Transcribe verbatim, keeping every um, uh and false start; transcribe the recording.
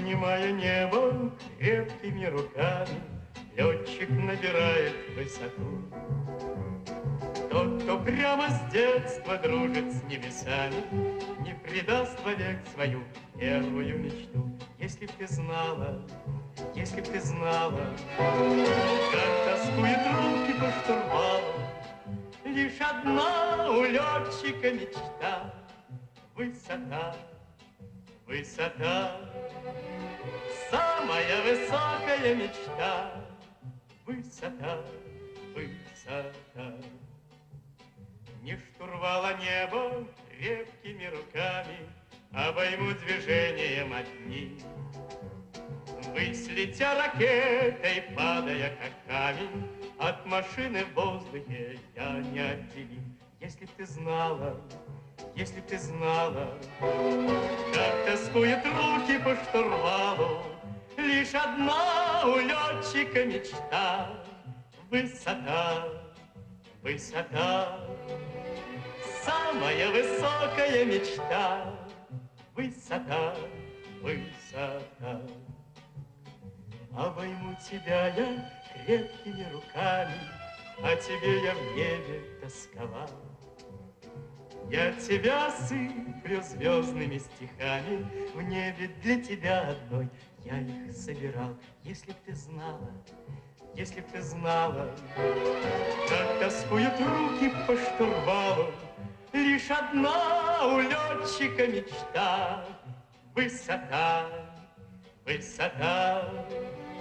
Обнимая небо крепкими руками, летчик набирает высоту. Тот, кто прямо с детства дружит с небесами, не предаст вовек свою первую мечту. Если б ты знала, если б ты знала, как тоскуют руки по штурвалу, лишь одна у летчика мечта — высота, высота. Самая высокая мечта — высота, высота. Не штурвала небо крепкими руками обойму движением одни. Ввысь летя ракетой, падая как камень, от машины в воздухе я не отделим. Если б ты знала, если б ты знала, как тоскуют руки по штурвалу, лишь одна у летчика мечта — высота, высота. Самая высокая мечта — высота, высота. Обойму тебя я крепкими руками, о тебе я в небе тосковал. Я тебя сыплю звездными стихами, в небе для тебя одной я их собирал. Если б ты знала, если б ты знала, как тоскуют руки по штурвалу, лишь одна у летчика мечта — высота, высота.